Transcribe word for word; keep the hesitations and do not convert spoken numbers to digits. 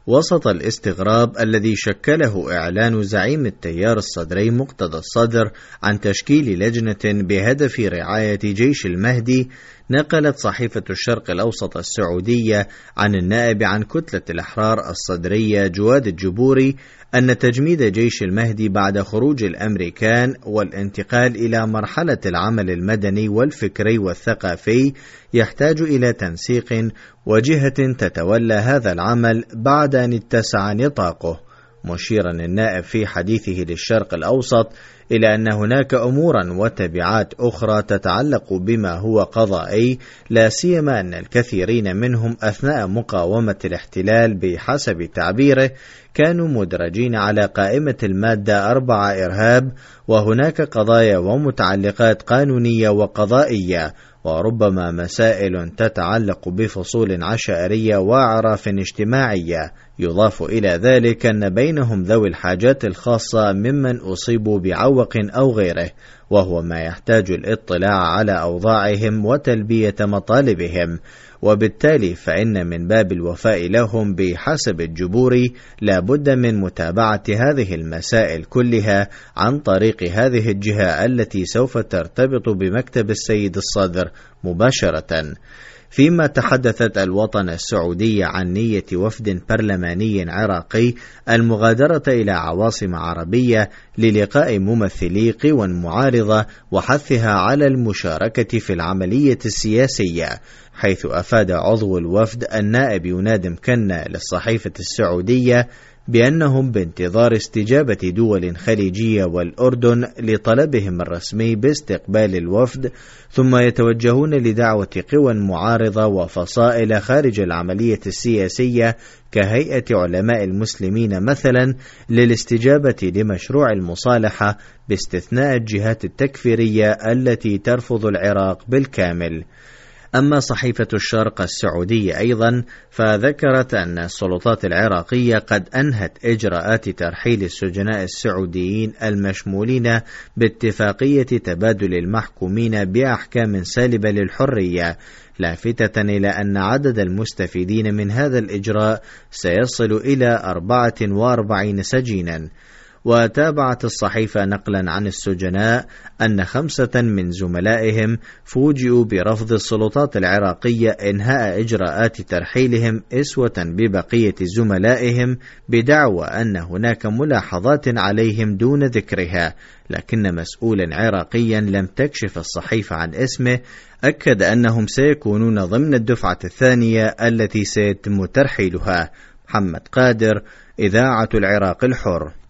وسط الاستغراب الذي شكله إعلان زعيم التيار الصدري مقتدى الصدر عن تشكيل لجنة بهدف رعاية جيش المهدي، نقلت صحيفة الشرق الأوسط السعودية عن النائب عن كتلة الأحرار الصدرية جواد الجبوري أن تجميد جيش المهدي بعد خروج الأمريكان والانتقال إلى مرحلة العمل المدني والفكري والثقافي يحتاج إلى تنسيق وجهة تتولى هذا العمل بعد أن اتسع نطاقه، مشيرا النائب في حديثه للشرق الأوسط إلى أن هناك أمورا وتبعات أخرى تتعلق بما هو قضائي، لا سيما أن الكثيرين منهم أثناء مقاومة الاحتلال بحسب تعبيره كانوا مدرجين على قائمة المادة أربعة إرهاب، وهناك قضايا ومتعلقات قانونية وقضائية، وربما مسائل تتعلق بفصول عشائرية وأعراف اجتماعية. يضاف إلى ذلك أن بينهم ذوي الحاجات الخاصة ممن أصيبوا بعوق أو غيره، وهو ما يحتاج الاطلاع على أوضاعهم وتلبية مطالبهم، وبالتالي فإن من باب الوفاء لهم بحسب الجبوري لا بد من متابعة هذه المسائل كلها عن طريق هذه الجهة التي سوف ترتبط بمكتب السيد الصدر مباشرة. فيما تحدثت الوطن السعودية عن نية وفد برلماني عراقي المغادرة إلى عواصم عربية للقاء ممثلي قوى معارضة وحثها على المشاركة في العملية السياسية، حيث أفاد عضو الوفد النائب يناد مكنا للصحيفة السعودية بأنهم بانتظار استجابة دول خليجية والأردن لطلبهم الرسمي باستقبال الوفد، ثم يتوجهون لدعوة قوى معارضة وفصائل خارج العملية السياسية كهيئة علماء المسلمين مثلا للاستجابة لمشروع المصالحة باستثناء الجهات التكفيرية التي ترفض العراق بالكامل. أما صحيفة الشرق السعودية أيضا فذكرت أن السلطات العراقية قد أنهت إجراءات ترحيل السجناء السعوديين المشمولين باتفاقية تبادل المحكومين بأحكام سالبة للحرية، لافتة إلى أن عدد المستفيدين من هذا الإجراء سيصل إلى أربعة وأربعين سجينا. وتابعت الصحيفة نقلا عن السجناء أن خمسة من زملائهم فوجئوا برفض السلطات العراقية إنهاء إجراءات ترحيلهم إسوة ببقية زملائهم بدعوى أن هناك ملاحظات عليهم دون ذكرها، لكن مسؤولا عراقيا لم تكشف الصحيفة عن اسمه أكد أنهم سيكونون ضمن الدفعة الثانية التي سيتم ترحيلها. محمد قادر، إذاعة العراق الحر.